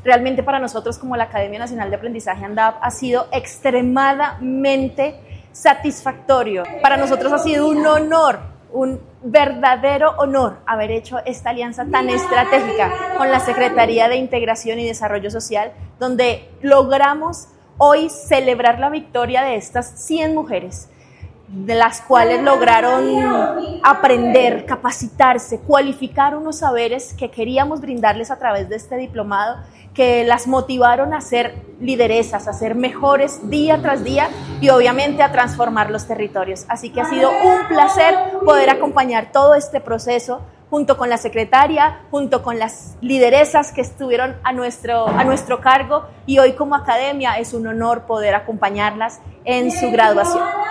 Realmente para nosotros como la Academia Nacional de Aprendizaje ANDAP ha sido extremadamente satisfactorio. Para nosotros ha sido un honor, un verdadero honor haber hecho esta alianza tan estratégica con la Secretaría de Integración y Desarrollo Social, donde logramos hoy celebrar la victoria de estas 100 mujeres, de las cuales lograron aprender, capacitarse, cualificar unos saberes que queríamos brindarles a través de este diplomado, que las motivaron a ser lideresas, a ser mejores día tras día y obviamente a transformar los territorios. Así que ha sido un placer poder acompañar todo este proceso junto con la secretaria, junto con las lideresas que estuvieron a nuestro cargo, y hoy como academia es un honor poder acompañarlas en su graduación.